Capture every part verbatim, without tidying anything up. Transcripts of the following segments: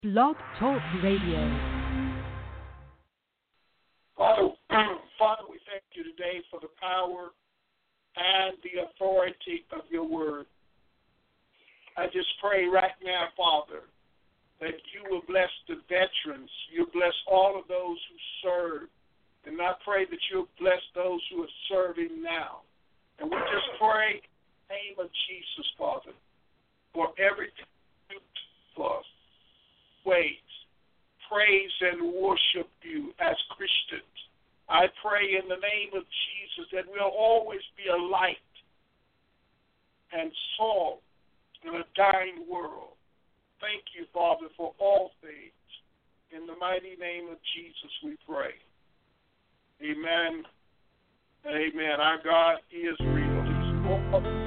Blog Talk Radio. Father, Father, we thank you today for the power and the authority of your word. I just pray right now, Father, that you will bless the veterans. You bless all of those who serve. And I pray that you'll bless those who are serving now. And we just pray in the name of Jesus, Father, for everything you do for us. Ways, praise and worship you as Christians. I pray in the name of Jesus that we'll always be a light and salt in a dying world. Thank you, Father, for all things. In the mighty name of Jesus we pray. Amen. Amen. Our God is real. He's more.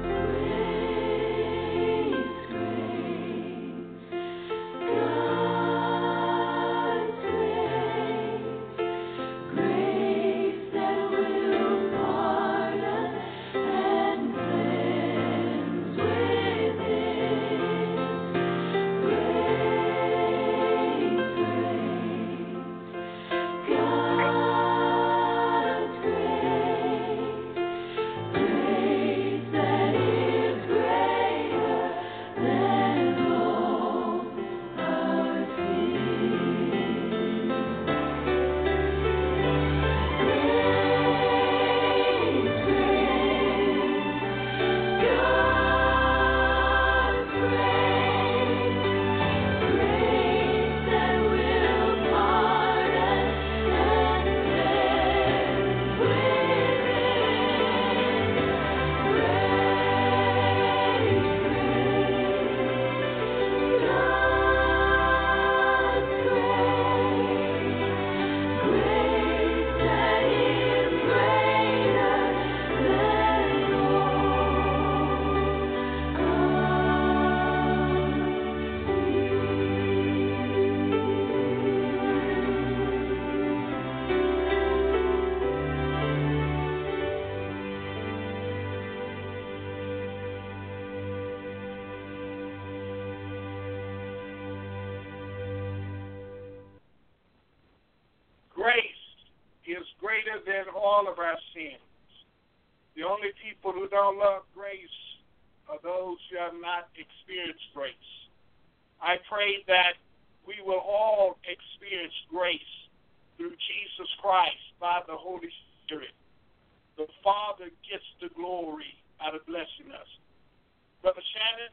Grace is greater than all of our sins. The only people who don't love grace are those who have not experienced grace. I pray that we will all experience grace through Jesus Christ by the Holy Spirit. The Father gets the glory out of blessing us. Brother Shannon?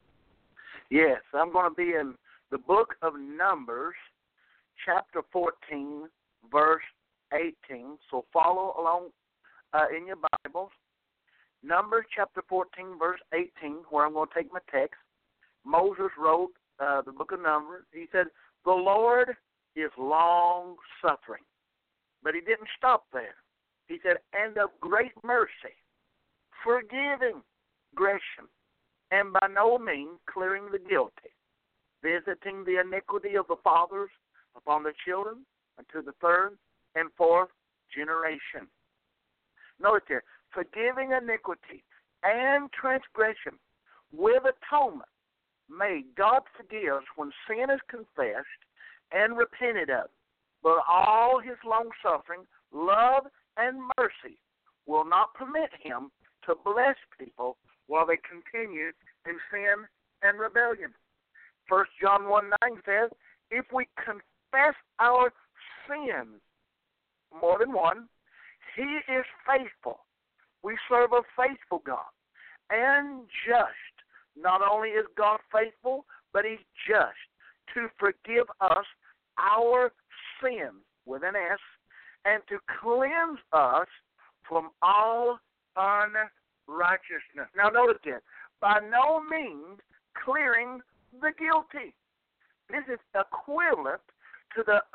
Yes, I'm going to be in the book of Numbers, chapter fourteen, verse eighteen. So follow along uh, in your Bibles. Numbers chapter fourteen, verse eighteen, where I'm going to take my text. Moses wrote uh, the book of Numbers. He said, the Lord is long-suffering. But he didn't stop there. He said, and of great mercy, forgiving gratian, and by no means clearing the guilty, visiting the iniquity of the fathers upon the children, unto the third and fourth generation. Notice here, forgiving iniquity and transgression with atonement. May God forgive when sin is confessed and repented of. But all his long-suffering, love, and mercy will not permit him to bless people while they continue in sin and rebellion. First John one nine says, if we confess our sins, more than one, he is faithful. We serve a faithful God and just. Not only is God faithful, but he's just to forgive us our sins with an S and to cleanse us from all unrighteousness. Now notice this, by no means clearing the guilty. This is equivalent to the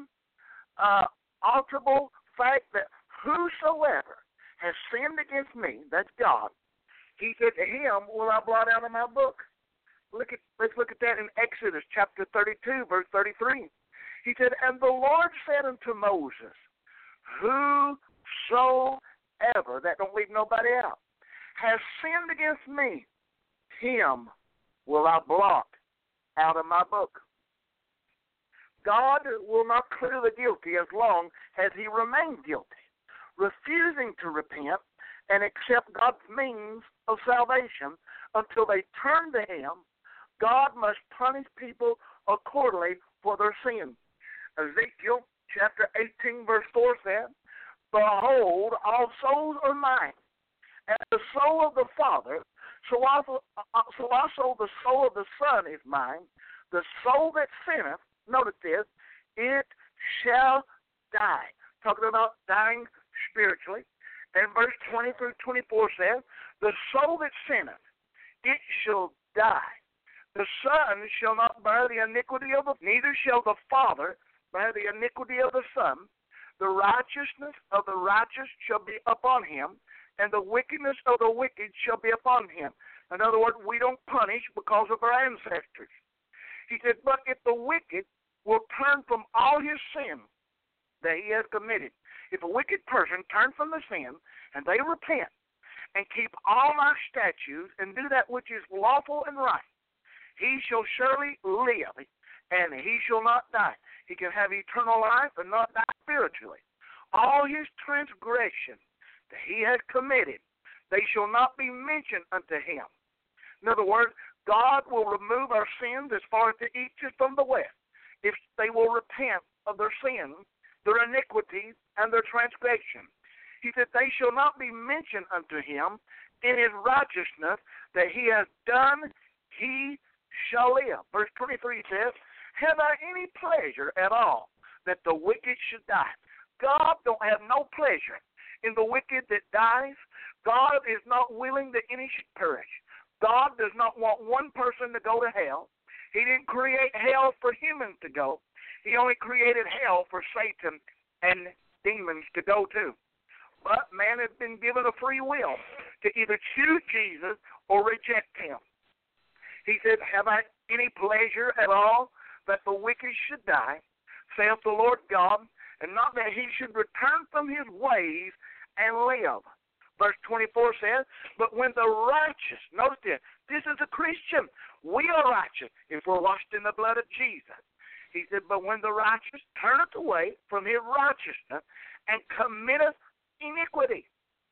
unalterable fact that whosoever has sinned against me, that's God, he said, to him will I blot out of my book. Look at, let's look at that in Exodus chapter thirty-two, verse thirty-three. He said, and the Lord said unto Moses, whosoever, that don't leave nobody out, has sinned against me, him will I blot out of my book. God will not clear the guilty as long as he remains guilty. Refusing to repent and accept God's means of salvation until they turn to him, God must punish people accordingly for their sin. Ezekiel chapter eighteen, verse four says, Behold, all souls are mine, and the soul of the Father, so also, so also the soul of the Son is mine. The soul that sinneth, notice this, it shall die. Talking about dying spiritually. And verse twenty through twenty-four says, The soul that sinneth, it shall die. The Son shall not bear the iniquity of the, neither shall the Father bear the iniquity of the Son. The righteousness of the righteous shall be upon him, and the wickedness of the wicked shall be upon him. In other words, we don't punish because of our ancestors. He said, but if the wicked will turn from all his sin that he has committed, if a wicked person turn from the sin and they repent and keep all my statutes and do that which is lawful and right, he shall surely live, and he shall not die. He can have eternal life and not die spiritually. All his transgressions that he has committed, they shall not be mentioned unto him. In other words, God will remove our sins as far as the east is from the west, if they will repent of their sins, their iniquities, and their transgression. He said, they shall not be mentioned unto him. In his righteousness that he has done, he shall live. Verse twenty-three says, have I any pleasure at all that the wicked should die? God don't have no pleasure in the wicked that dies. God is not willing that any should perish. God does not want one person to go to hell. He didn't create hell for humans to go. He only created hell for Satan and demons to go to. But man has been given a free will to either choose Jesus or reject him. He said, have I any pleasure at all that the wicked should die, saith the Lord God, and not that he should return from his ways and live. Verse twenty-four says, but when the righteous, notice this, this is a Christian. We are righteous if we're washed in the blood of Jesus. He said, but when the righteous turneth away from his righteousness and committeth iniquity,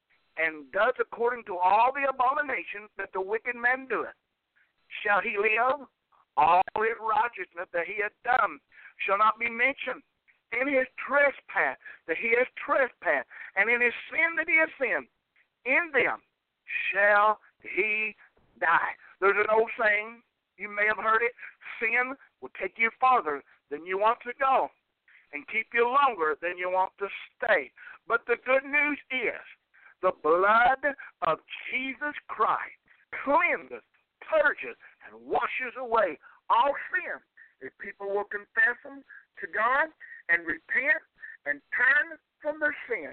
and does according to all the abominations that the wicked man doeth, shall he live? All his righteousness that he hath done shall not be mentioned. In his trespass that he has trespassed, and in his sin that he has sinned, in them shall he die. There's an old saying, you may have heard it, sin will take you farther than you want to go and keep you longer than you want to stay. But the good news is the blood of Jesus Christ cleanses, purges, and washes away all sin if people will confess them to God and repent and turn from their sin.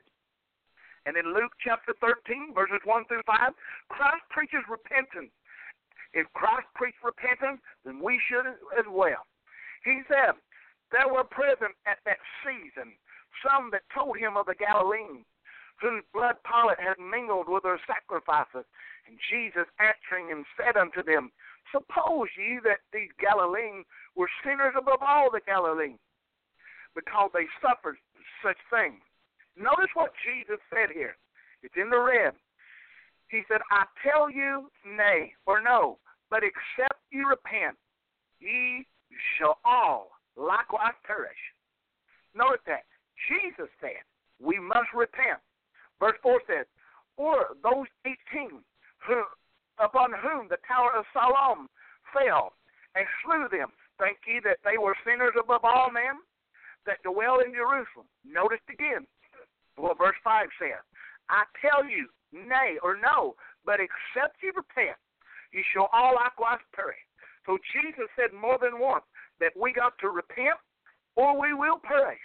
And in Luke chapter thirteen, verses one through five, Christ preaches repentance. If Christ preached repentance, then we should as well. He said, there were present at that season some that told him of the Galileans, whose blood Pilate had mingled with their sacrifices. And Jesus answering him said unto them, suppose ye that these Galileans were sinners above all the Galileans, because they suffered such things. Notice what Jesus said here. It's in the red. He said, I tell you, nay, or no, but except ye repent, ye shall all likewise perish. Notice that. Jesus said, we must repent. Verse four says, or those eighteen who, upon whom the tower of Siloam fell and slew them, think ye that they were sinners above all men that dwell in Jerusalem? Notice again what verse five says. I tell you, nay or no, but except ye repent, ye shall all likewise perish. So Jesus said more than once that we got to repent or we will perish.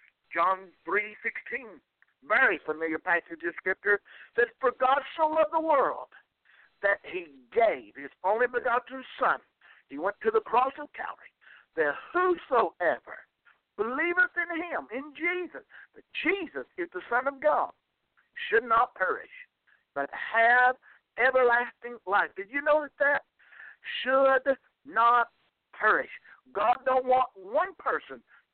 John three sixteen, very familiar passage of Scripture, says, for God so loved the world that he gave his only begotten Son. He went to the cross of Calvary, that whosoever believeth in him, in Jesus, that Jesus is the Son of God, should not perish, but have everlasting life. Did you notice that? Should not perish. God don't want one person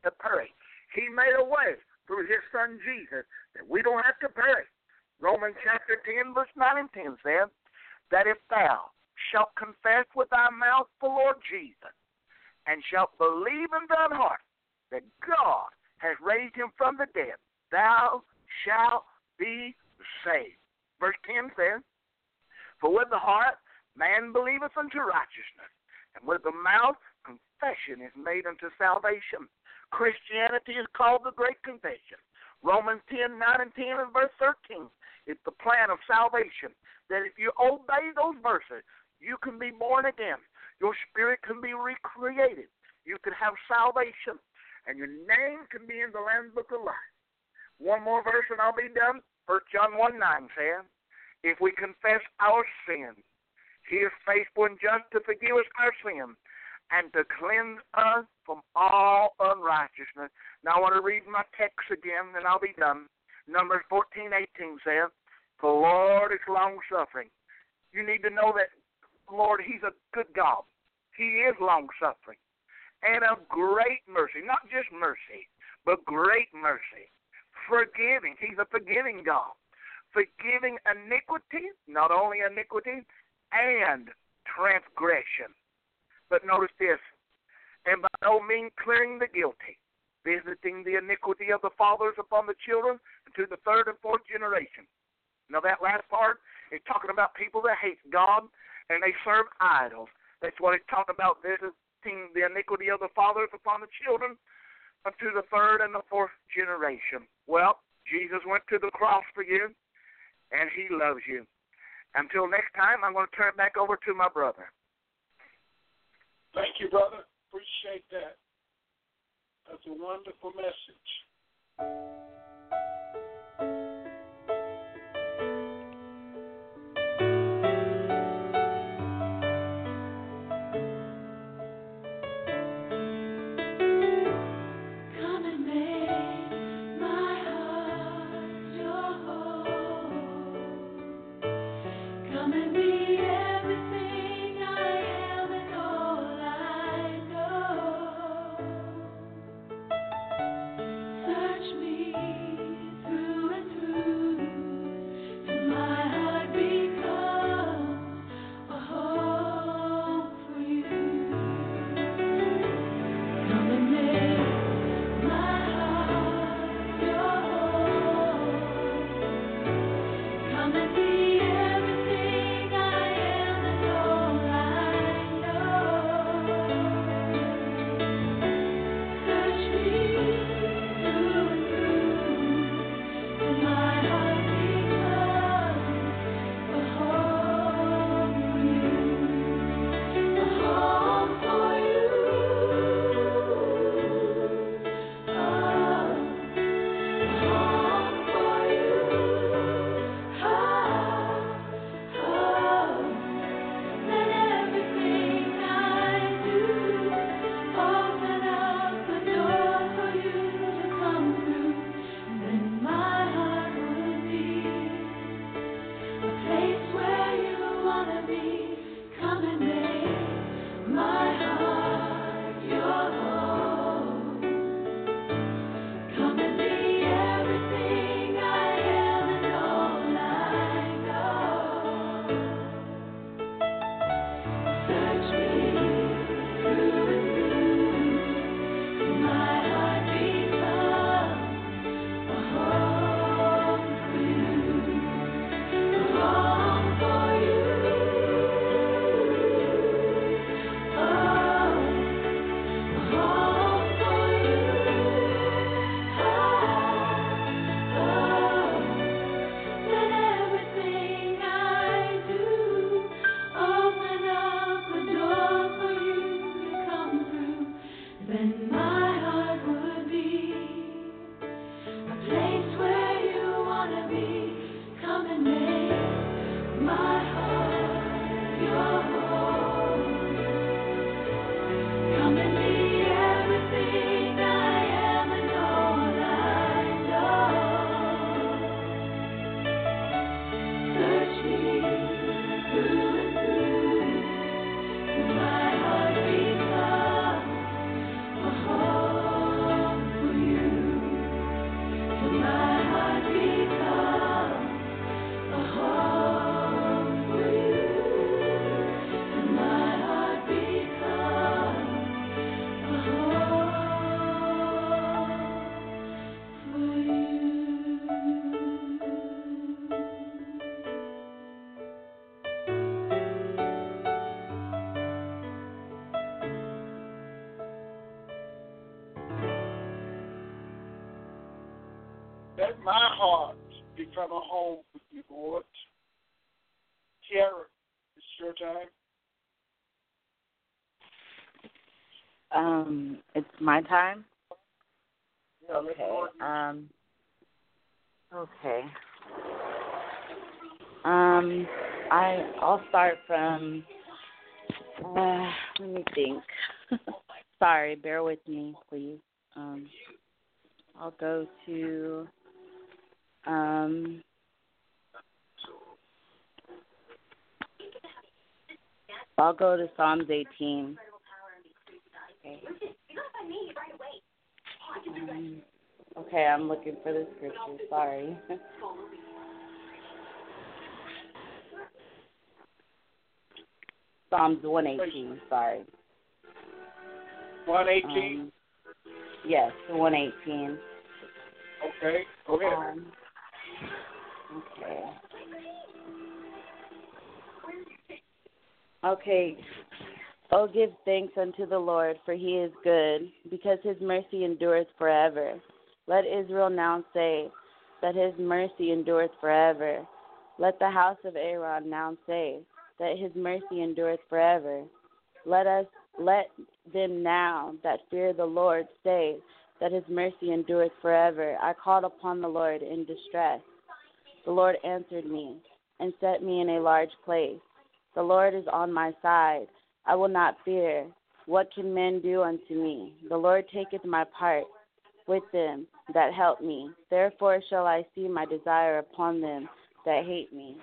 to perish. He made a way through his son Jesus that we don't have to perish. Romans chapter ten, verse nine and ten says that if thou shalt confess with thy mouth the Lord Jesus, and shalt believe in thine heart that God has raised him from the dead, thou shalt be saved. Verse ten says, for with the heart man believeth unto righteousness, and with the mouth confession is made unto salvation. Christianity is called the Great Confession. Romans ten, nine and ten and verse thirteen is the plan of salvation, that if you obey those verses, you can be born again. Your spirit can be recreated. You can have salvation, and your name can be in the Lamb's Book of Life. One more verse and I'll be done. First John one nine says, if we confess our sins, he is faithful and just to forgive us our sins and to cleanse us from all unrighteousness. Now I want to read my text again, and I'll be done. Numbers fourteen eighteen says, the Lord is long-suffering. You need to know that, Lord, he's a good God. He is long-suffering and of great mercy, not just mercy, but great mercy. Forgiving. He's a forgiving God. Forgiving iniquity, not only iniquity, and transgression. But notice this, and by no means clearing the guilty, visiting the iniquity of the fathers upon the children to the third and fourth generation. Now that last part is talking about people that hate God and they serve idols. That's what it's talking about, visiting the iniquity of the fathers upon the children unto the third and the fourth generation. Well, Jesus went to the cross for you, and he loves you. Until next time, I'm going to turn it back over to my brother. Thank you, brother. Appreciate that. That's a wonderful message. Oh my heart become a home with you, Lord. Tiara, it's your time. Um, it's my time? Yeah, let's Okay. go ahead. Um, okay. Um, I, I'll start from, uh, let me think. Sorry, bear with me, please. Um, I'll go to, um, I'll go to Psalms eighteen. Okay. Um, okay, I'm looking for the scripture. Sorry. Psalms one eighteen. Sorry. one eighteen? Um, yes, one eighteen. Okay, go ahead. Um, okay. Okay. Oh, give thanks unto the Lord, for he is good, because his mercy endureth forever. Let Israel now say that his mercy endureth forever. Let the house of Aaron now say that his mercy endureth forever. Let us let them now that fear the Lord say that his mercy endureth forever. I called upon the Lord in distress. The Lord answered me and set me in a large place. The Lord is on my side. I will not fear. What can men do unto me? The Lord taketh my part with them that help me. Therefore shall I see my desire upon them that hate me.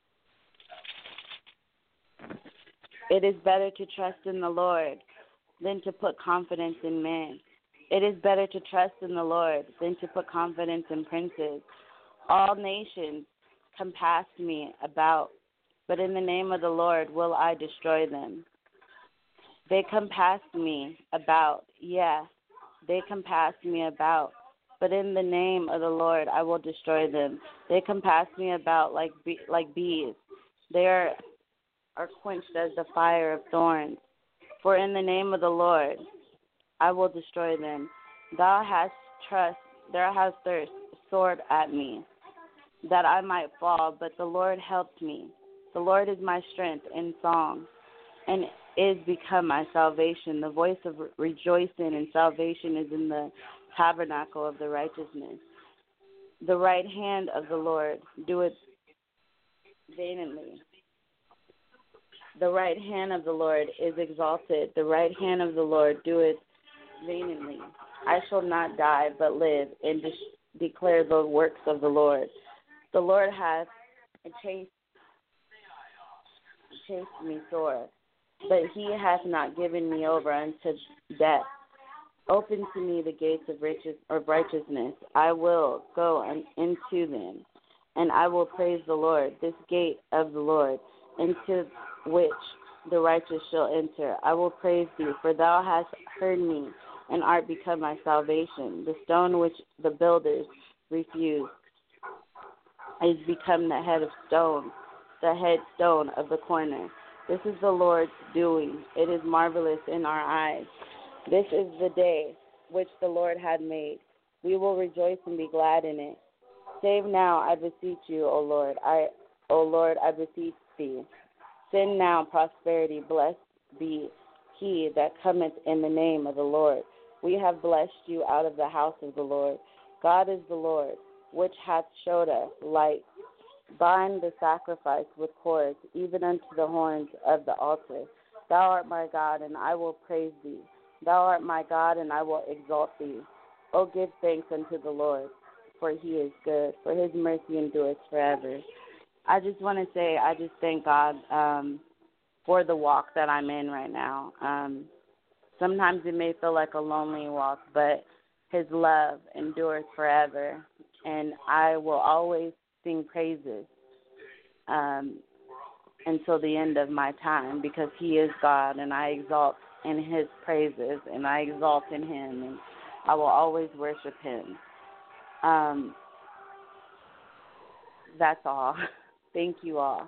It is better to trust in the Lord than to put confidence in man. It is better to trust in the Lord than to put confidence in princes. All nations compass me about, but in the name of the Lord will I destroy them. They compass me about, yes, they compass me about, but in the name of the Lord I will destroy them. They compass me about like bee, like bees. They are, are quenched as the fire of thorns. For in the name of the Lord I will destroy them. Thou hast trust, thou hast thirst, sword at me, that I might fall, but the Lord helped me. The Lord is my strength in song, and is become my salvation. The voice of rejoicing and salvation is in the tabernacle of the righteousness. The right hand of the Lord doeth vainly. The right hand of the Lord is exalted. The right hand of the Lord doeth vainly. I shall not die, but live, and de- declare the works of the Lord. The Lord hath chased, chased me sore, but he hath not given me over unto death. Open to me the gates of riches of righteousness. I will go un, into them, and I will praise the Lord. This gate of the Lord, into which the righteous shall enter. I will praise thee, for thou hast heard me, and art become my salvation. The stone which the builders refused is become the head of stone, the head stone of the corner. This is the Lord's doing. It is marvelous in our eyes. This is the day which the Lord had made. We will rejoice and be glad in it. Save now, I beseech you, O Lord. I, O Lord, I beseech thee. Send now prosperity. Blessed be he that cometh in the name of the Lord. We have blessed you out of the house of the Lord. God is the Lord, which hath showed us light. Bind the sacrifice with cords, even unto the horns of the altar. Thou art my God, and I will praise thee. Thou art my God, and I will exalt thee. O give thanks unto the Lord, for he is good, for his mercy endureth forever. I just want to say I just thank God um, for the walk that I'm in right now. Um, sometimes it may feel like a lonely walk, but his love endures forever, and I will always sing praises um, until the end of my time, because he is God, and I exalt in his praises, and I exalt in him, and I will always worship him. Um, that's all. Thank you all.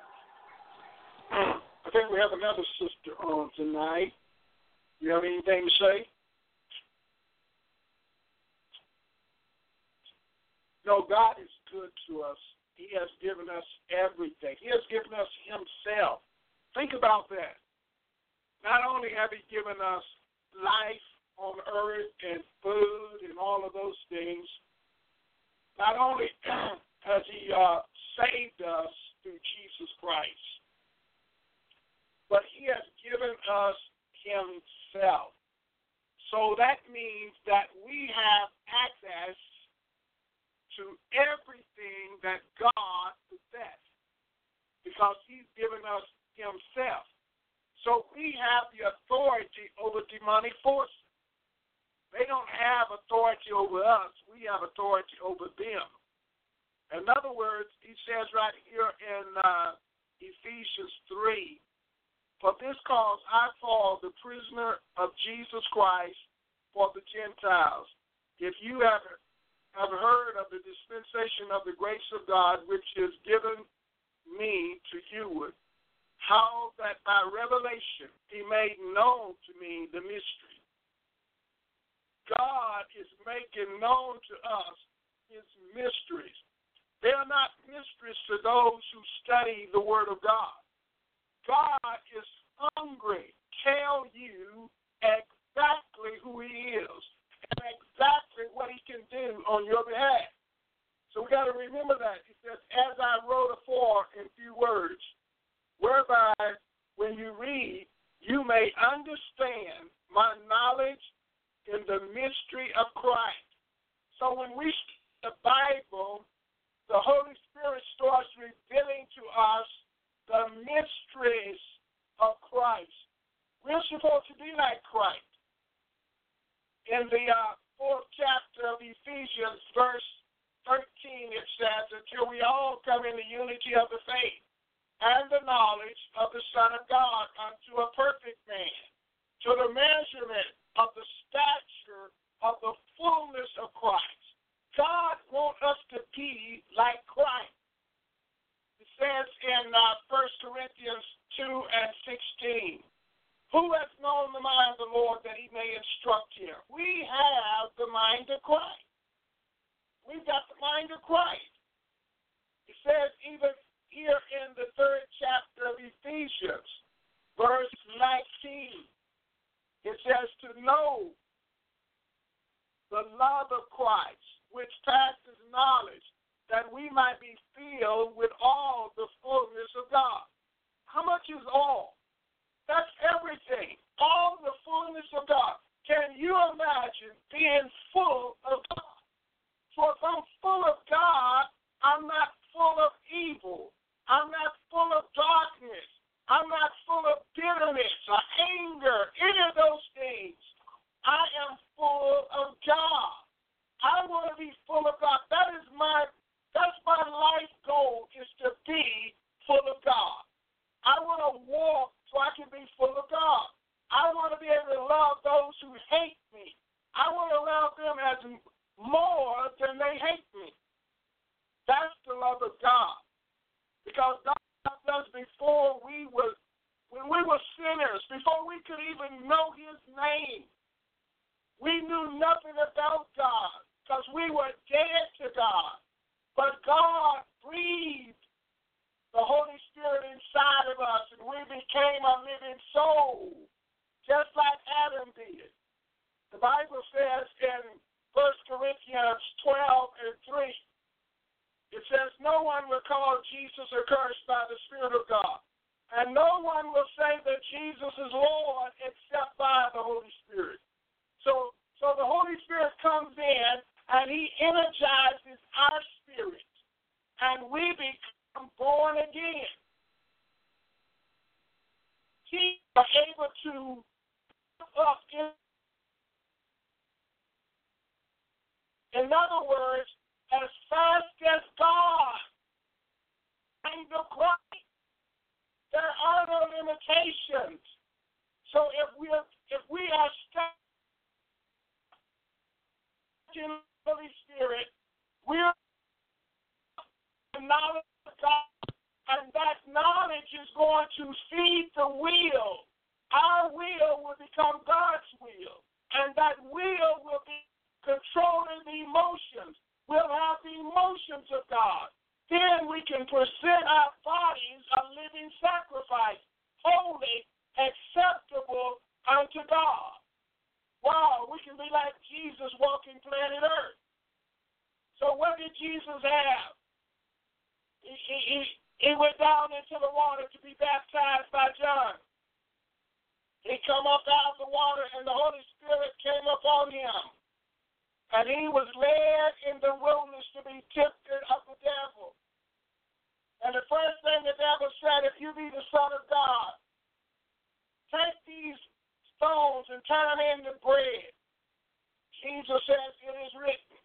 I think we have another sister on tonight. You have anything to say? No, God is good to us. He has given us everything. He has given us himself. Think about that. Not only have he given us life on earth and food and all of those things, not only has he uh, saved us through Jesus Christ, but he has given us himself. So that means that we have access to everything that God possesses because he's given us himself. So we have the authority over demonic forces. They don't have authority over us. We have authority over them. In other words, he says right here in uh, Ephesians three, for this cause I fall the prisoner of Jesus Christ for the Gentiles. If you have, have heard of the dispensation of the grace of God which is given me to you, how that by revelation he made known to me the mystery. God is making known to us his mysteries. They are not mysteries to those who study the Word of God. God is hungry to tell you exactly who he is and exactly what he can do on your behalf. So we got to remember that. He says, as I wrote afore in few words, whereby when you read, you may understand my knowledge in the mystery of Christ. So when we study the Bible, the Holy Spirit starts revealing to us the mysteries of Christ. We're supposed to be like Christ. In the uh, fourth chapter of Ephesians, verse thirteen, it says, until we all come in the unity of the faith and the knowledge of the Son of God unto a perfect man, to the measurement of the stature of the fullness of Christ. God wants us to be like Christ. It says in uh, First Corinthians two and sixteen, who has known the mind of the Lord that he may instruct him? We have the mind of Christ. We've got the mind of Christ. It says even here in the third chapter of Ephesians, verse nineteen, it says to know the love of Christ, which passes knowledge, that we might be filled with all the fullness of God. How much is all? That's everything. All the fullness of God. Can you imagine being full of God? So if I'm full of God, I'm not full of evil. I'm not full of darkness. I'm not full of bitterness or anger, any of those things. I am full of God. I want to be full of God. That is my That's my life goal, is to be full of God. I want to walk so I can be full of God. I want to be able to love those who hate me. I want to love them as more than they hate me. That's the love of God. Because God loved us before we were, when we were sinners, before we could even know his name. We knew nothing about God because we were dead to God. But God breathed the Holy Spirit inside of us, and we became a living soul, just like Adam did. The Bible says in First Corinthians twelve and three, it says, no one will call Jesus accursed by the Spirit of God, and no one will say that Jesus is Lord except by the Holy Spirit. So, so the Holy Spirit comes in, and he energizes our spirit, and we become born again. He is able to up in, in other words, as fast as God and the Christ, there are no limitations. So if we are, if we are stuck in the Holy Spirit, we are the knowledge of God, and that knowledge is going to feed the will. Our will will become God's will, and that will will be controlling the emotions. We'll have the emotions of God. Then we can present our bodies a living sacrifice, holy, acceptable unto God. Wow, we can be like Jesus walking planet Earth. So what did Jesus have? He, he, he, he went down into the water to be baptized by John. He come up out of the water, and the Holy Spirit came upon him. And he was led in the wilderness to be tempted of the devil. And the first thing the devil said, if you be the Son of God, take these stones and turn them into bread. Jesus says, it is written,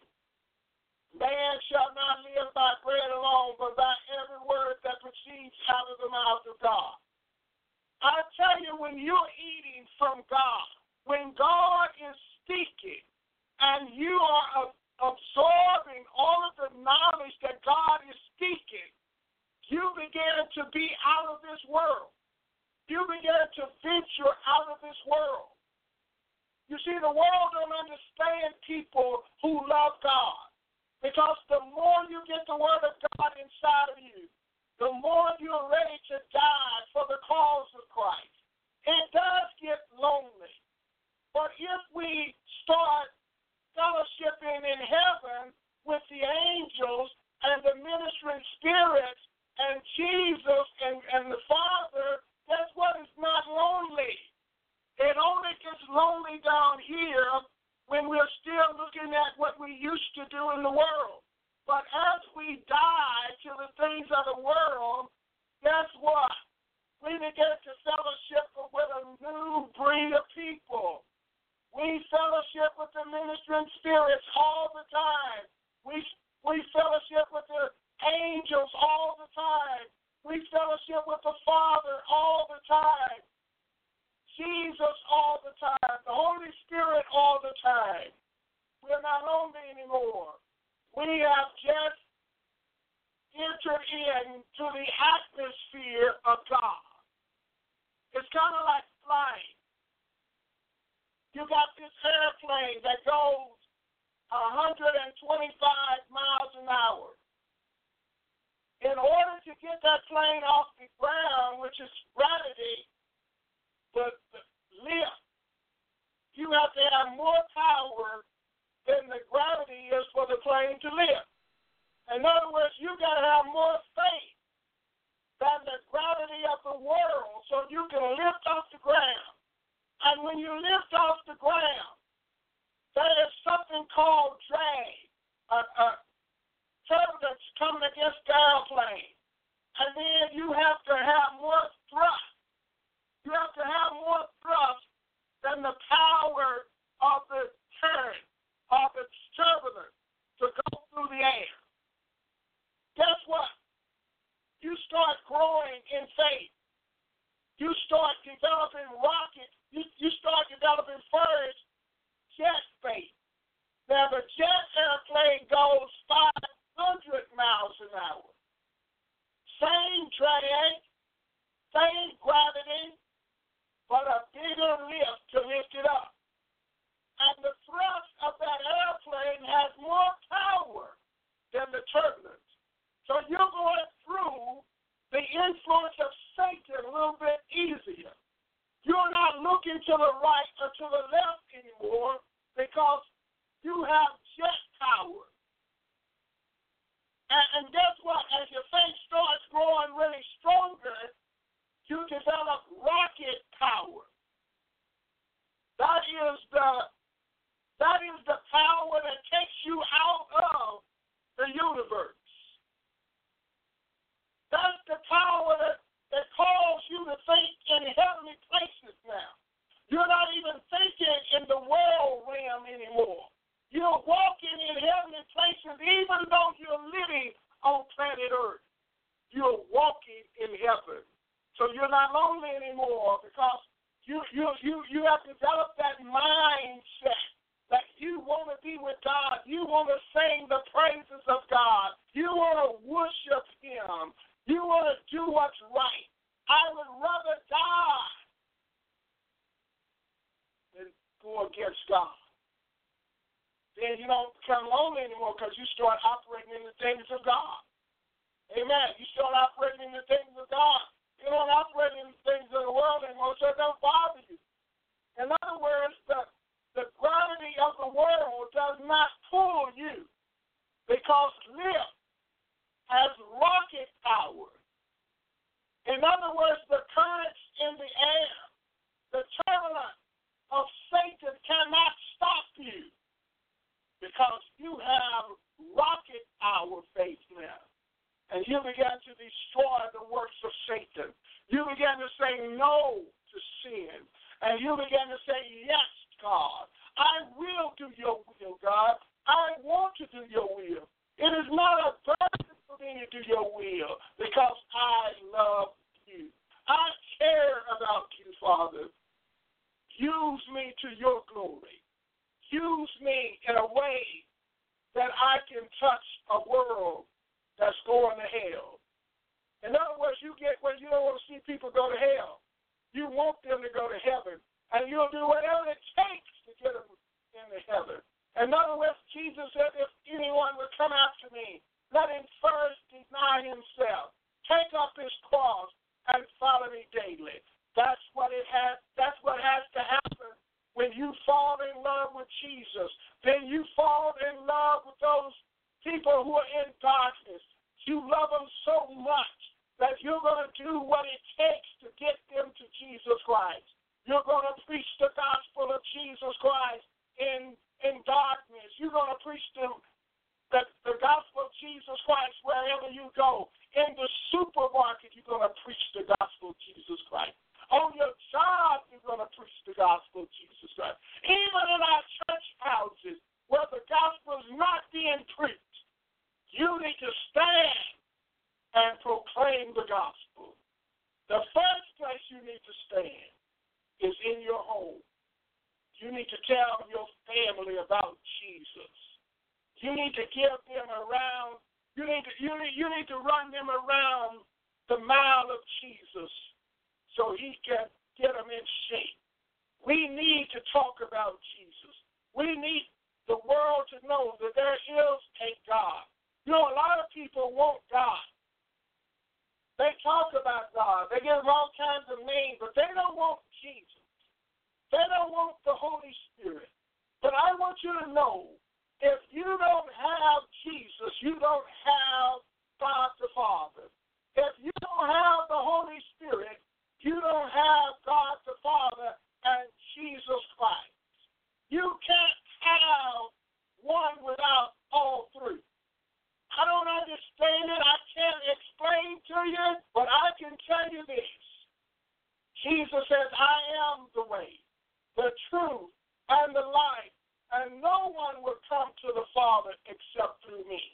man shall not live by bread alone, but by every word that proceeds out of the mouth of God. I tell you, when you're eating from God, when God is speaking, and you are absorbing all of the knowledge that God is speaking, you begin to be out of this world. You begin to venture out of this world. You see, the world don't understand people who love God, because the more you get the word of God inside of you, the more you're ready to die for the cause of Christ. It does get lonely. But if we start fellowshipping in heaven with the angels and the ministering spirits and Jesus and, and the Father, guess what? It's not lonely. It only gets lonely down here when we're still looking at what we used to do in the world. But as we die to the things of the world, guess what? We begin to fellowship with a new breed of people. We fellowship with the ministering spirits all the time. We we fellowship with the angels all the time. We fellowship with the Father all the time. Jesus all the time. The Holy Spirit all the time. We're not lonely anymore. We have just entered into the atmosphere of God. It's kind of like flying. You got this airplane that goes one hundred twenty-five miles an hour. In order to get that plane off the ground, which is gravity, the, the lift, you have to have more power than the gravity is for the plane to lift. In other words, you got to have more faith than the gravity of the world so you can lift off the ground. And when you lift off the ground, there is something called drag, a, a turbulence coming against the airplane. And then you have to have more thrust. You have to have more thrust than the power of the current, of the turbulence to go through the air. Guess what? You start growing in faith. You start developing rockets. You, you start developing first jet faith. Now, the jet airplane goes five hundred miles an hour. Same drag, same gravity, but a bigger lift to lift it up. And the thrust of that airplane has more power than the turbulence. So you're going through the influence of Satan a little bit easier. You're not looking to the right or to the left anymore because you have jet power. And, and guess what? As your faith starts growing really stronger, you develop rocket power. That is the that is the power that takes you out of the universe. That's the power that, that calls you to think in heavenly places now. You're not even thinking in the world realm anymore. You're walking in heavenly places even though you're living on planet Earth. You're walking in heaven. So you're not lonely anymore because you you you, you have developed that mindset that you want to be with God. You want to sing the praises of God. You want to worship Him. You want to do what's right. I would rather die than go against God. then you don't become lonely anymore because you start operating in the things of God. Amen. You start operating in the things of God. You don't operate in the things of the world anymore, so it don't bother you. In other words, the, the gravity of the world does not pull you because lift has rocket power. In other words, the currents in the air, the turbulence of Satan cannot stop you because you have rocket power faith now. And you began to destroy the works of Satan. You began to say no to sin. And you began to say, yes, God, I will do your will, God. I want to do your will. It is not a burden for me to do your will because I love you. I care about you, Father. Use me to your glory. Use me in a way that I can touch a world that's going to hell. In other words, you get where you don't want to see people go to hell. You want them to go to heaven, and you'll do whatever it takes to get them into heaven. In other words, Jesus said, if anyone would come after me, let him first deny himself, take up his cross, and follow me daily. That's what it has. That's what has to happen when you fall in love with Jesus. Then you fall in love with those people who are in darkness. You love them so much that you're going to do what it takes to get them to Jesus Christ. You're going to preach the gospel of Jesus Christ in, in darkness. You're going to preach them the, the gospel of Jesus Christ wherever you go. In the supermarket, you're going to preach the gospel of Jesus Christ. On your job, you're going to preach the gospel of Jesus Christ. Even in our church houses where the gospel is not being preached, you need to stand and proclaim the gospel. The first place you need to stand is in your home. You need to tell your family about Jesus. You need to give them around, you need to, you need, you need to run them around the mile of Jesus so he can get them in shape. We need to talk about Jesus. We need the world to know that there is a God. You know, a lot of people want God. They talk about God. They give him all kinds of names, but they don't want Jesus. They don't want the Holy Spirit. But I want you to know, if you don't have Jesus, you don't have God the Father. If you don't have the Holy Spirit, you don't have God the Father and Jesus Christ. You can't have one without all three. I don't understand it. I can't explain to you, but I can tell you this. Jesus says, I am the way, the truth, and the life, and no one will come to the Father except through me.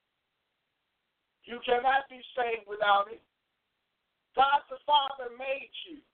You cannot be saved without it. God the Father made you.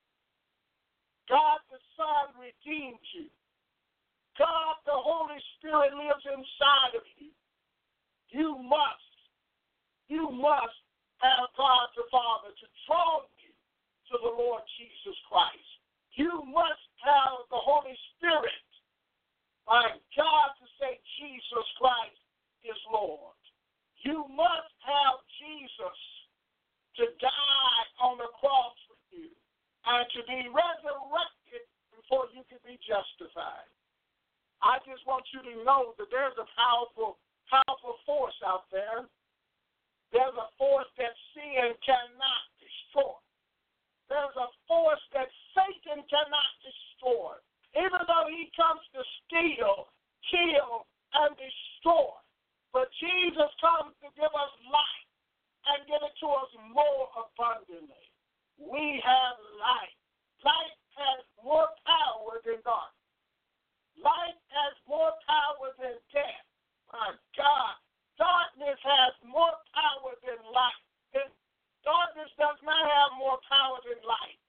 God the Son redeemed you. God the Holy Spirit lives inside of you. You must, you must have God the Father to draw you to the Lord Jesus Christ. You must have the Holy Spirit, my God, to say Jesus Christ is Lord. You must have Jesus to die on the cross for you and to be resurrected before you can be justified. I just want you to know that there's a powerful powerful force out there. There's a force that sin cannot destroy. There's a force that Satan cannot destroy. Even though he comes to steal, kill, and destroy. But Jesus comes to give us life and give it to us more abundantly. We have life. Life has more power than darkness. Life has more power than death. My God, darkness has more power than light. Darkness does not have more power than light.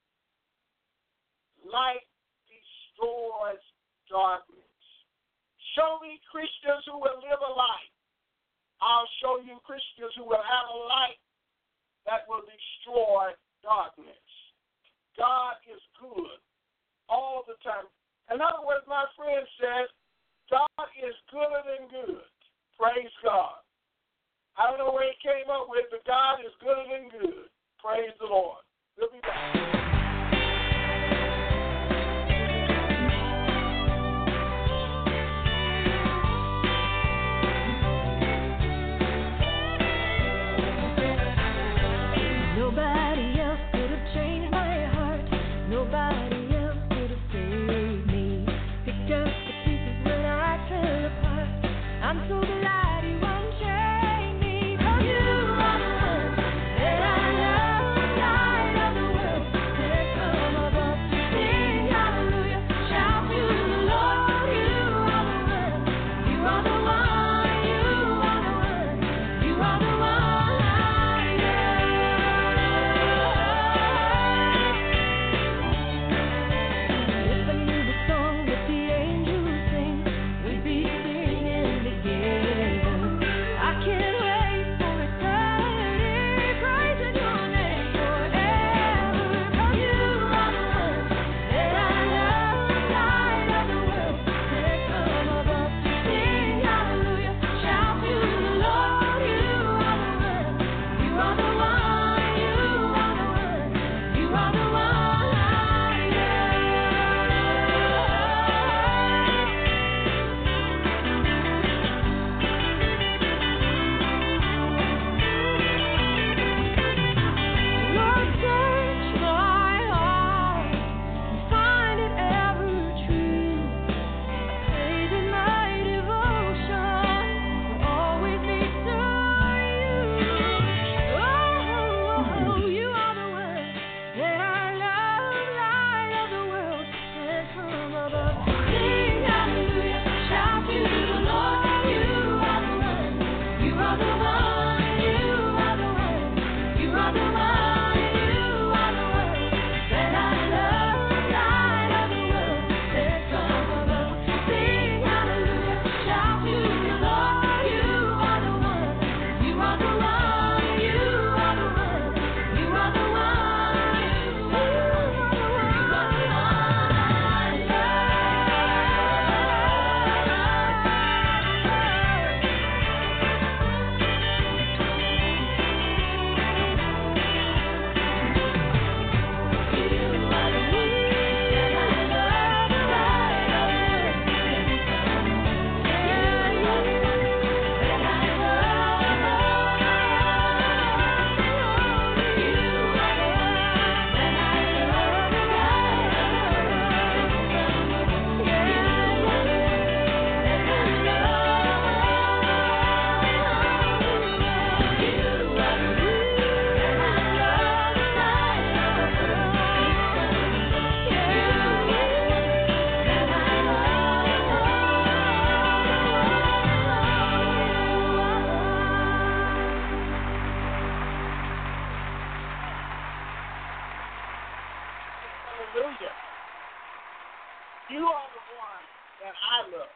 Light destroys darkness. Show me Christians who will live a life. I'll show you Christians who will have a light that will destroy darkness. God is good all the time. In other words, my friend says, God is gooder than good. Praise God. I don't know where he came up with, but God is gooder than good. Praise the Lord. We'll be back. Nobody else could have changed my heart. Nobody else could have saved me. Picked up the pieces when I fell apart. I'm so glad you unchained me. 'Cause you are the one that I love, light of the world. There come above to sing hallelujah. Shout to the Lord. You are the one. You are the one. You are the one. You are the one. Hallelujah. You are the one that I love.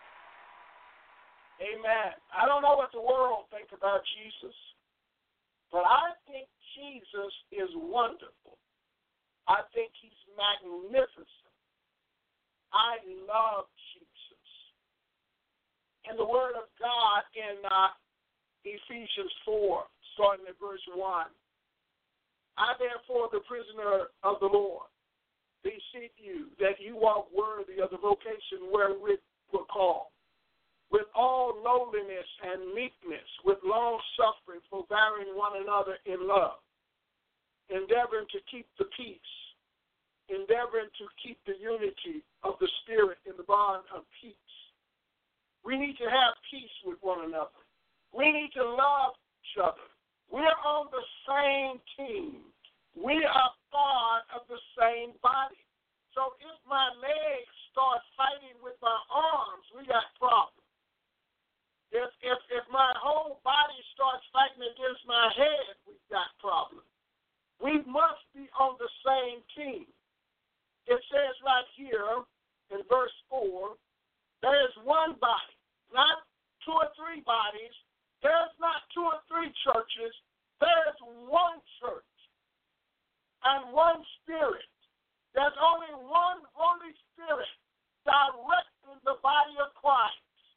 Amen. I don't know what the world thinks about Jesus, but I think Jesus is wonderful. I think he's magnificent. I love Jesus. And the word of God in uh, Ephesians four, starting at verse one, I therefore, the prisoner of the Lord, beseech you that you walk worthy of the vocation wherewith were called, with all lowliness and meekness, with long suffering, forbearing one another in love, endeavoring to keep the peace, endeavoring to keep the unity of the Spirit in the bond of peace. We need to have peace with one another. We need to love each other. We're on the same team. We are part of the same body. So if my legs start fighting with my arms, we got problems. If, if, if my whole body starts fighting against my head, we've got problems. We must be on the same team. It says right here in verse four, there is one body, not two or three bodies. There's not two or three churches. There's one church and one Spirit. There's only one Holy Spirit directing the body of Christ.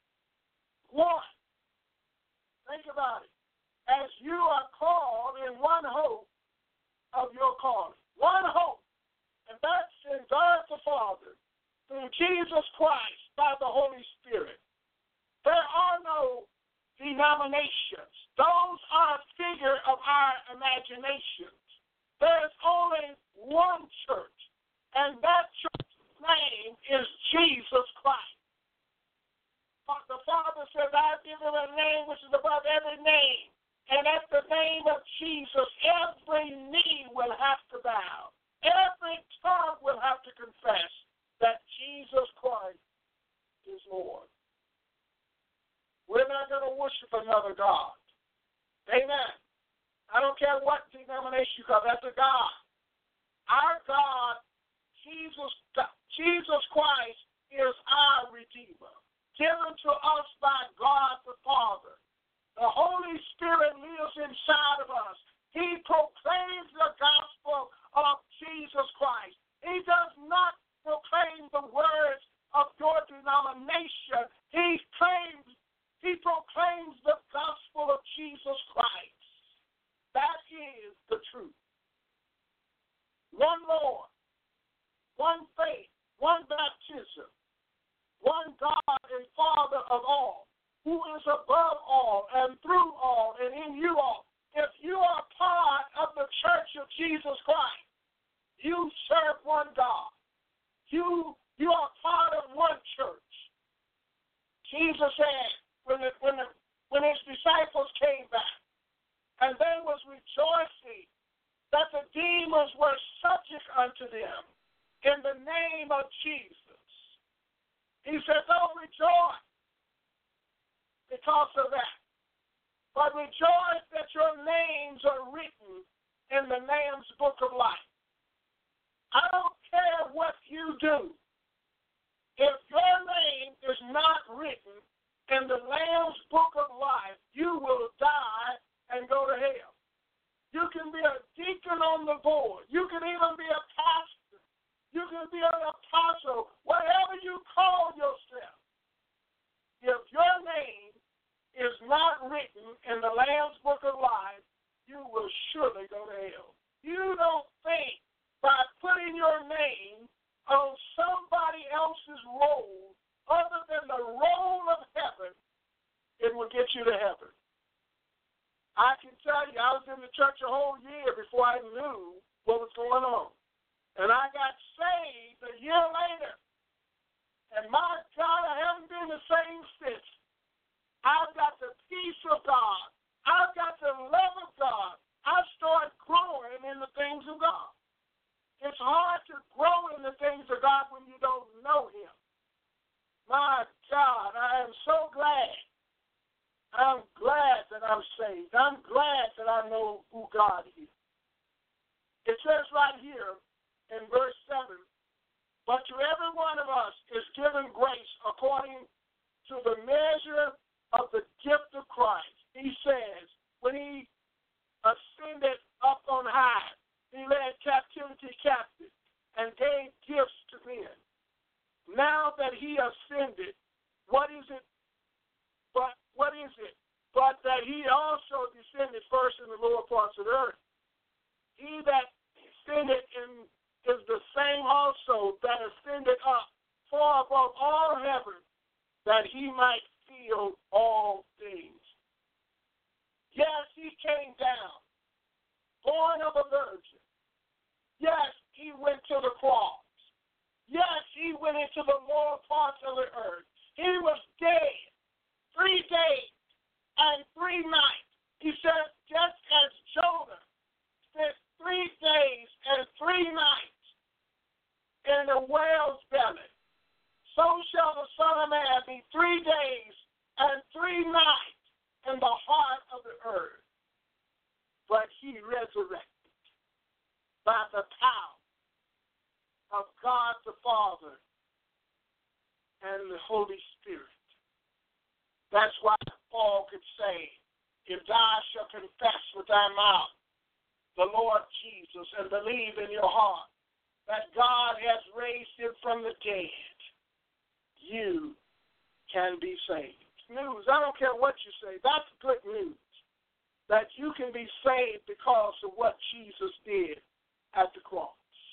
one. Think about it. As you are called in one hope of your calling. One hope. And that's in God the Father, through Jesus Christ, by the Holy Spirit. There are no denominations. Those are a figure of our imaginations. There's only one church, and that church's name is Jesus Christ. But the Father says, I've given a name which is above every name. And at the name of Jesus, every knee will have to bow. Every tongue will have to confess that Jesus Christ is Lord. We're not going to worship another God. Amen. I don't care what denomination you call, that's a God. Our God, Jesus, Jesus Christ, is our Redeemer, given to us by God the Father. The Holy Spirit lives inside of us. He proclaims the gospel of Jesus Christ. He does not proclaim the words of your denomination. He claims, he proclaims the gospel of Jesus Christ. That is the truth. One Lord, one faith, one baptism, one God and Father of all, who is above all and through all and in you all. If you are part of the church of Jesus Christ, you serve one God. You you are part of one church. Jesus said when the, when the, when his disciples came back, and they was rejoicing that the demons were subject unto them in the name of Jesus. He said, don't rejoice because of that, but rejoice that your names are written in the Lamb's book of life. I don't care what you do. If your name is not written in the Lamb's book of life, you will die and go to hell. You can be a deacon on the board. You can even be a pastor. You can be an apostle, whatever you call yourself. If your name is not written in the Lamb's book of life, you will surely go to hell. You don't think by putting your name on somebody else's roll other than the roll of heaven, it will get you to heaven. I can tell you, I was in the church a whole year before I knew what was going on. And I got saved a year later. And my God, I haven't been the same since. I've got the peace of God. I've got the love of God. I start growing in the things of God. It's hard to grow in the things of God when you don't know him. My God, I am so glad. I'm glad that I'm saved. I'm glad that I know who God is. It says right here in verse seven, but to every one of us is given grace according to the measure of the gift of Christ. He says, when he ascended up on high, he led captivity captive and gave gifts to men. Now that he ascended, what is it? But what is it? But that he also descended first in the lower parts of the earth. He that ascended in is the same also that ascended up far above all heaven, that he might fill all things. Yes, he came down, born of a virgin. Yes, he went to the cross. Yes, he went into the lower parts of the earth. He was dead three days and three nights. He said, just as Jonah spent three days and three nights in the whale's belly, so shall the Son of Man be three days and three nights in the heart of the earth. But he resurrected by the power of God the Father and the Holy Spirit. That's why Paul could say, if thou shalt confess with thy mouth the Lord Jesus and believe in your heart that God has raised him from the dead, you can be saved. news. I don't care what you say. That's good news. That you can be saved because of what Jesus did at the cross.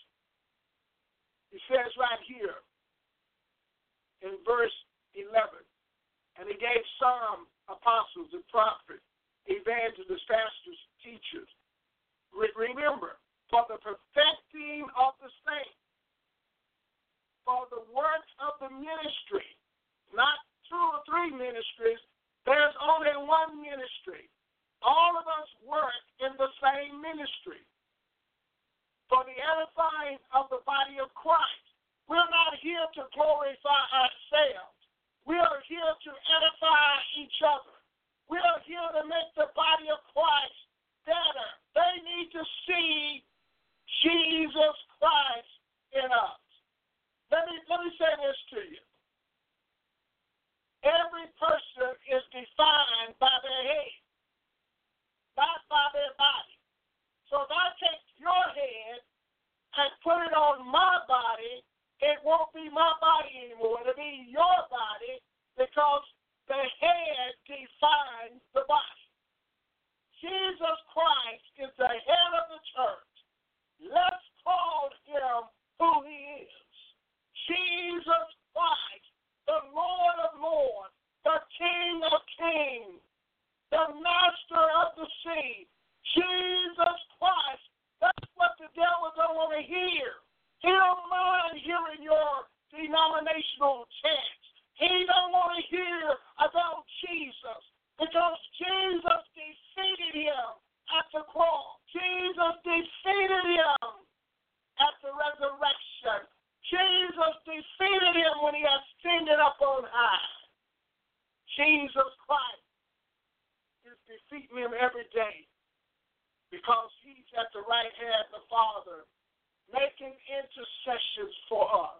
He says right here in verse eleven, and he gave some apostles and prophets, evangelists, pastors, teachers. Remember, for the perfecting of the saints, for the work of the ministry, not two or three ministries. There's only one ministry. All of us work in the same ministry. For the edifying of the body of Christ. We're not here to glorify ourselves. We are here to edify each other. We are here to make the body of Christ better. They need to see Jesus Christ in us. Let me, let me say this to you. Every person is defined by their head, not by their body. So if I take your head and put it on my body, it won't be my body anymore. It'll be your body because the head defines the body. Jesus Christ is the head of the church. Let's call him who he is. Jesus Christ, the Lord of lords, the King of kings, the Master of the sea. Jesus Christ, that's what the devil don't want to hear. He don't mind hearing your denominational chants. He don't want to hear about Jesus because Jesus defeated him at the cross. Jesus defeated him at the resurrection. Jesus defeated him when he ascended up on high. Jesus Christ is defeating him every day because he's at the right hand of the Father, making intercessions for us.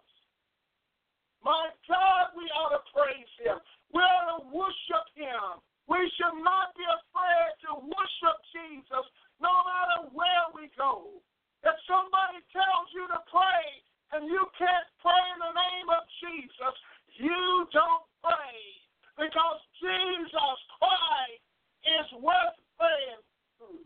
My God, we ought to praise him. We ought to worship him. We should not be afraid to worship Jesus no matter where we go. If somebody tells you to pray and you can't pray in the name of Jesus, you don't pray because Jesus Christ is worth praying to.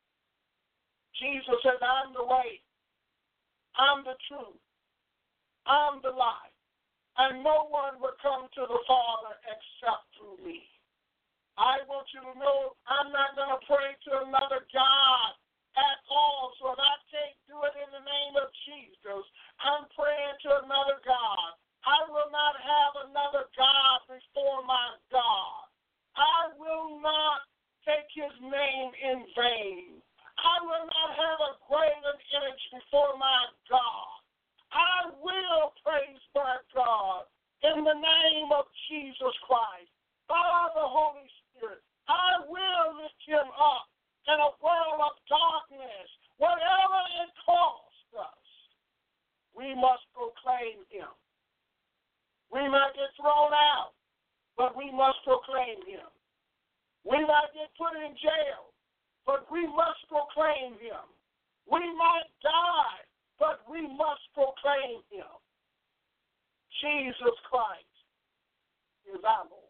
Jesus said, I'm the way, I'm the truth, I'm the life, and no one will come to the Father except through me. I want you to know I'm not going to pray to another God at all, so if I can't do it in the name of Jesus, I'm praying to another God. I will not have another God before my God. I will not take his name in vain. I will not have a graven image before my God. I will praise my God in the name of Jesus Christ, by the Holy Spirit. I will lift him up in a world of darkness, whatever it costs us. We must proclaim him. We might get thrown out, but we must proclaim him. We might get put in jail, but we must proclaim him. We might die, but we must proclaim him. Jesus Christ is our Lord.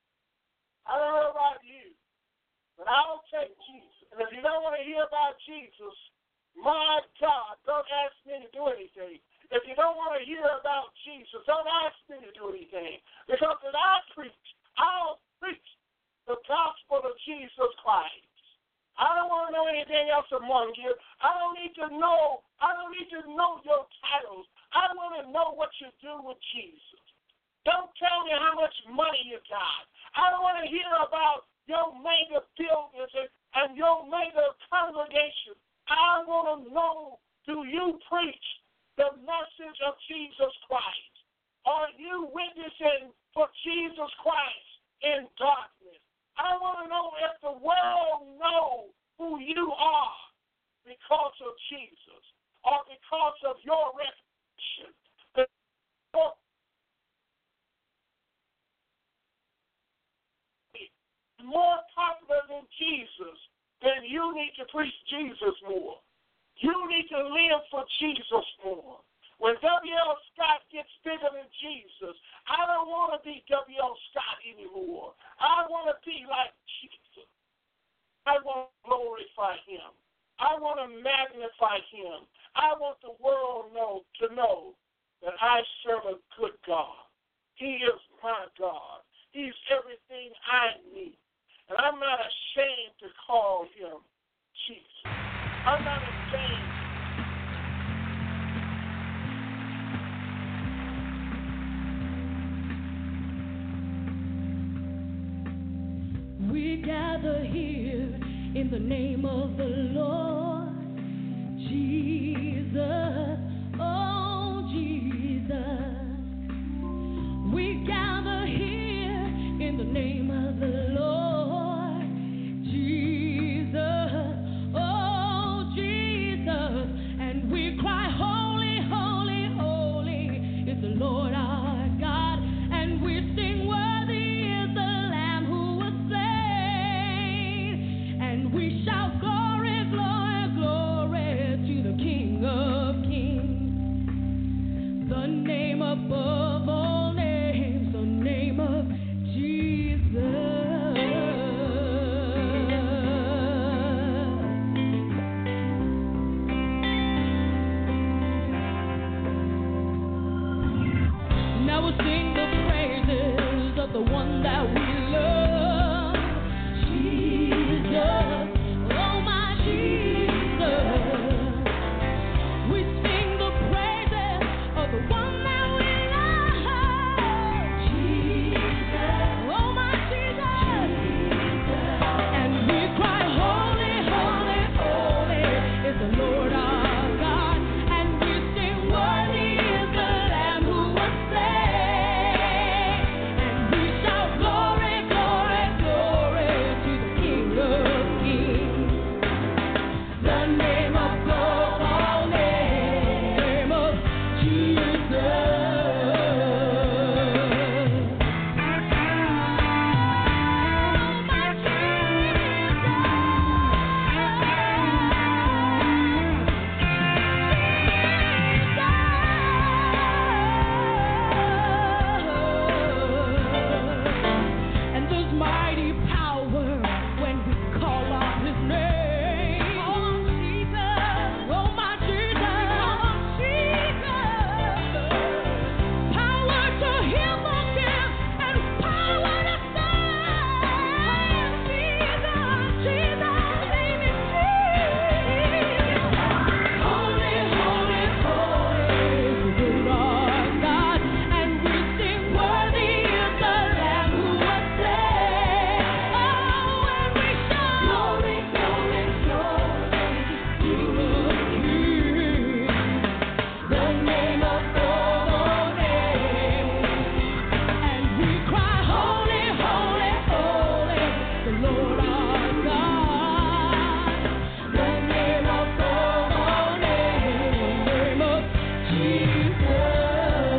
I don't know about you, but I'll take Jesus. And if you don't want to hear about Jesus, my God, don't ask me to do anything. If you don't want to hear about Jesus, don't ask me to do anything. Because if I preach, I'll preach the gospel of Jesus Christ. I don't want to know anything else among you. I don't need to know. I don't need to know your titles. I want to know what you do with Jesus. Don't tell me how much money you got. I don't want to hear about your mega buildings and, and your mega congregation. I want to know, do you preach the message of Jesus Christ? Are you witnessing for Jesus Christ in darkness? I want to know if the world knows who you are because of Jesus or because of your reputation. More popular than Jesus, then you need to preach Jesus more. You need to live for Jesus more. When W L. Scott gets bigger than Jesus, I don't want to be W L. Scott anymore. I want to be like Jesus. I want to glorify him. I want to magnify him. I want the world know to know that I serve a good God. He is my God. He's everything I need. And I'm not ashamed to call him Jesus. I'm not ashamed. We gather here in the name of the Lord Jesus, oh Jesus. We gather here in the name of the Lord Jesus, oh Jesus. And we cry, holy, holy, holy is the Lord our God. And we sing, worthy is the Lamb who was slain. And we shout, glory, glory, glory to the King of Kings. The name above all names, the name of Jesus. Now we'll sing the praises of the one that we love, Jesus, oh my Jesus. We sing the praises of the one that we love, Jesus, oh my Jesus. And we cry, holy, holy, holy is the Lord our God. And we sing, worthy is the Lamb who was slain. And we shout, glory, glory, glory to the King of Kings. The name above all names, the name of Jesus. And there's mighty power when we call out his name. Oh, Jesus. Oh, my Jesus. Oh, Jesus. Power to heal the sick and power to save. Jesus, Jesus, name is Jesus. Holy, holy, holy is the Lord God. And we sing, worthy is the Lamb who was slain. Oh, and we shout, glory, glory, glory to the King. The name above all names. And we cry, holy, holy, holy, the Lord our God. The name above all names, the name of Jesus.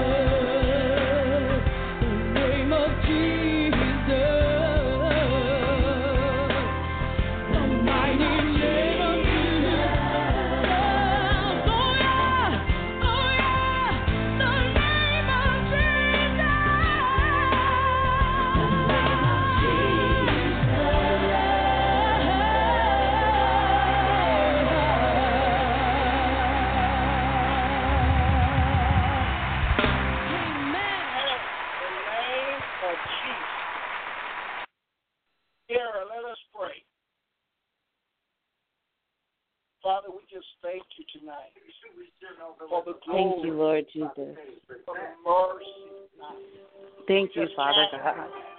The name of Jesus. The mighty name of Jesus. Oh yeah, oh yeah, the name of Amen. The name of Jesus. Here, let us pray. Father, we just thank you tonight for the glory, Thank you, Lord Jesus. for the mercy. Thank you, Father God.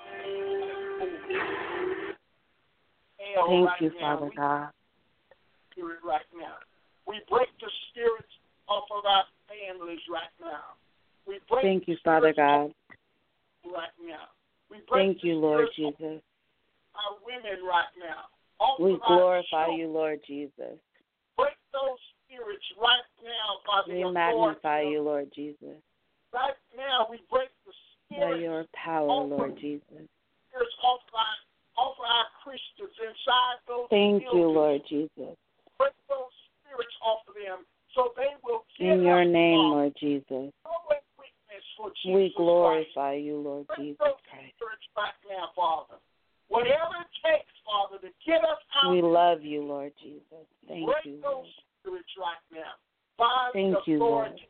Hell Thank right you, now. Father We God. spirit right now. We break the spirits off of our families right now. We break Thank you, the Father spirits God. off right now. We break Thank the you, Lord spirits Jesus. off our women right now. Off We of our glorify children. you, Lord Jesus. Break those spirits right now by the We authority magnify of- you, Lord Jesus. Right now, we break the By spirits, your power, off Lord of- Jesus. spirits off, our, off our Christians inside those Thank you, buildings. Lord Jesus. Break those spirits off of them so they will get In your name, Lord Jesus. For Jesus We glorify Christ. you, Lord Bring Jesus those Christ. spirits back now, Father. Whatever it takes, Father, to get us out. We love you, Lord Jesus. Thank break you, those Lord. spirits right now. By Thank the you, Lord. authority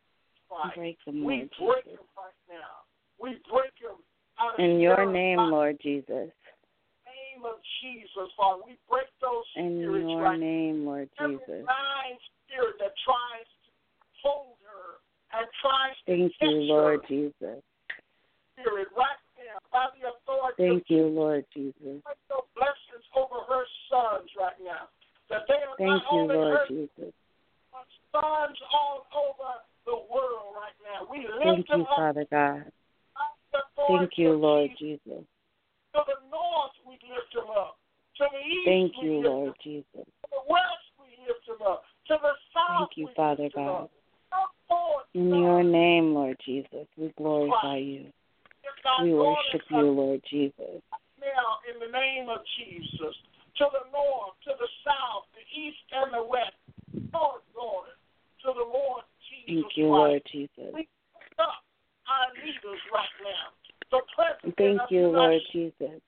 of Christ. Break them, We Lord break Jesus. them right now. We break them out of In your their name, life. Lord Jesus. In the name of Jesus, Father, we break those In spirits your right name, Lord Every Jesus. lying spirit that tries to hold her and tries to Thank catch you, Lord her Jesus. spirit right now by the authority Thank of you, Jesus. Lord Jesus. Break those blessings over her sons right now. That they are Thank not you, only Lord her Jesus. but sons all over the world right now. We lift Thank them you, up Father God. by the authority Thank you, of Lord Jesus. Jesus. To the north, we lift them up. To the east, Thank we you, lift Lord them up. Jesus. To the west, we lift them up. To the south, Thank you, we Father lift them God. up. Come forward, In Son. your name, Lord Jesus, we glorify you. If thy We daughters worship are you, Lord Jesus. now in the name of Jesus, to the north, to the south, the east, and the west, Lord, Lord, to the Lord Jesus Thank you, Christ. Lord Jesus. We lift up our leaders right now. The president Thank of you, the Lord United Jesus.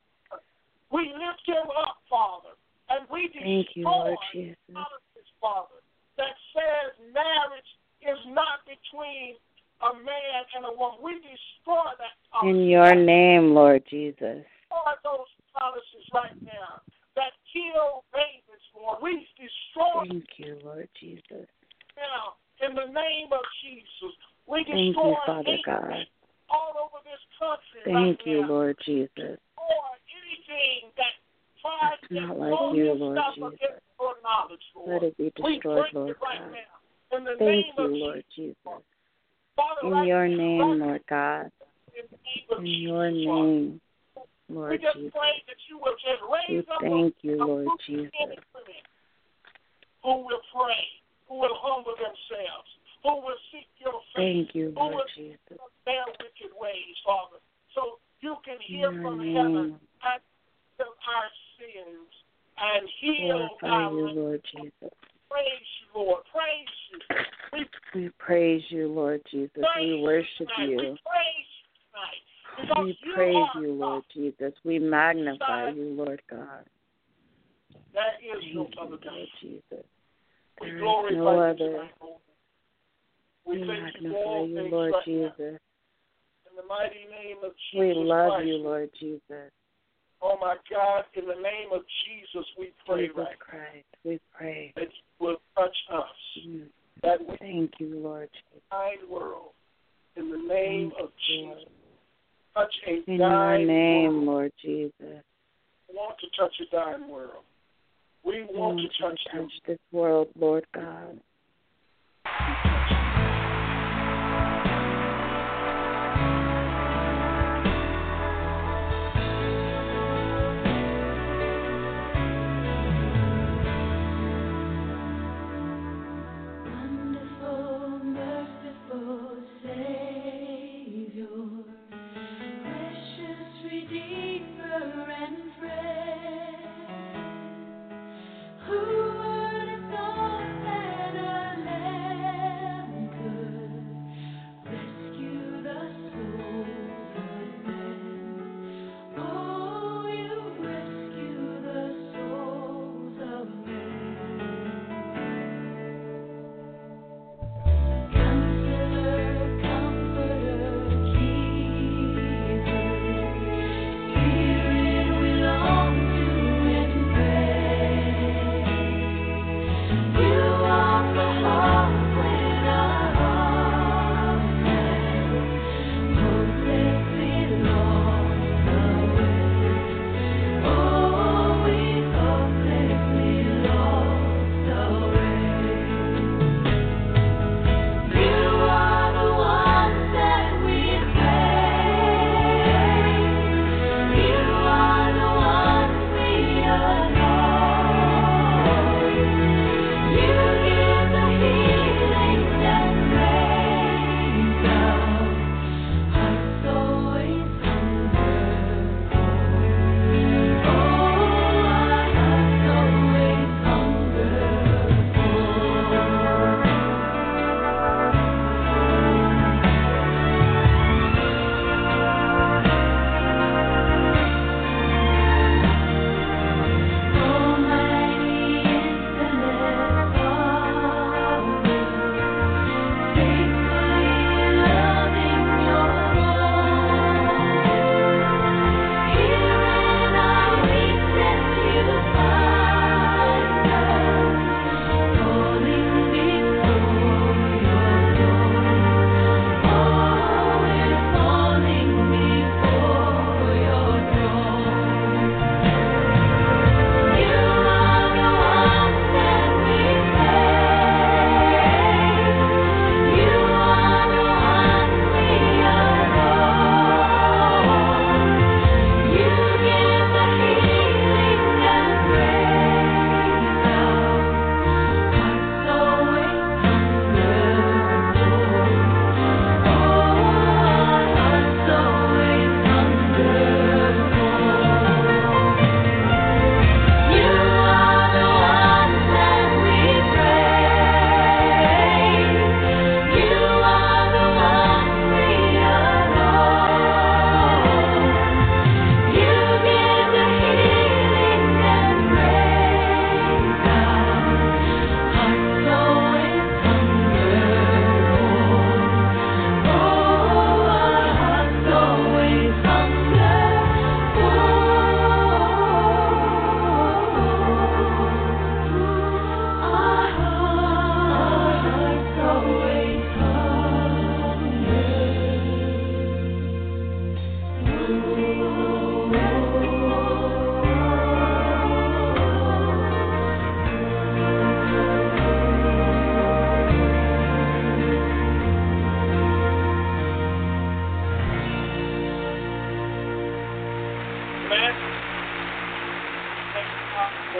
We lift him up, Father, and we Thank you, destroy Lord Jesus. policies, Father, that says marriage is not between a man and a woman. We destroy that policy. In your name, Lord Jesus. Destroy those policies right now that kill babies, Lord. We destroy Thank you, Lord Jesus. now in the name of Jesus. We Thank destroy you, Father hatred God. all over this country Thank right you, now. Lord Jesus. Or anything that tries It's to not like blow you, this Lord stuff Jesus. against your knowledge, Lord. Let it be We destroyed, break Lord it right God. now in the Thank name you, of Lord Jesus. Jesus. Father, In right your now, name, right Lord God. in the name of In Jesus, your Father. name, We Lord just Jesus. pray that you will just We raise up thank a, you, a Lord group of Jesus. men and women who will pray, who will humble themselves, who will seek your face, Thank you, who Lord will Jesus. from their wicked ways, Father, so you can hear In your from name. heaven and forgive our sins and heal Glorify our you, land. Lord Jesus. Praise you, Lord. Praise you. We We praise you, Lord Jesus. praise We worship tonight. you. We praise you tonight. Because We you praise are you, Lord God. Jesus. We magnify Besides, you, Lord God. there is Thank no you, other God. Lord Jesus. We There is glorify no you other. tonight, Lord. We We thank you for magnify all you, things Lord right Jesus. now. In the mighty name of Jesus We love Christ. you, Lord Jesus. Oh, my God, in the name of Jesus, we pray Jesus right Christ, we pray. that you will touch us. Mm. That we Thank you, Lord Jesus. dying world, in the name Thank of you, Lord. Jesus. Touch a In your dying name, world. Lord Jesus. We want to touch a dying world. We We want want to you touch to them. touch this world, Lord God. Wonderful, merciful Savior, precious Redeemer and friend, who would have thought that a lamb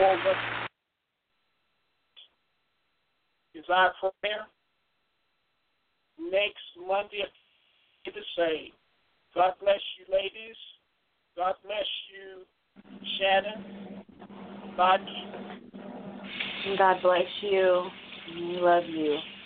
over. Is our prayer next Monday the same. God bless you, ladies. God bless you, Shannon. God, God bless you. We love you.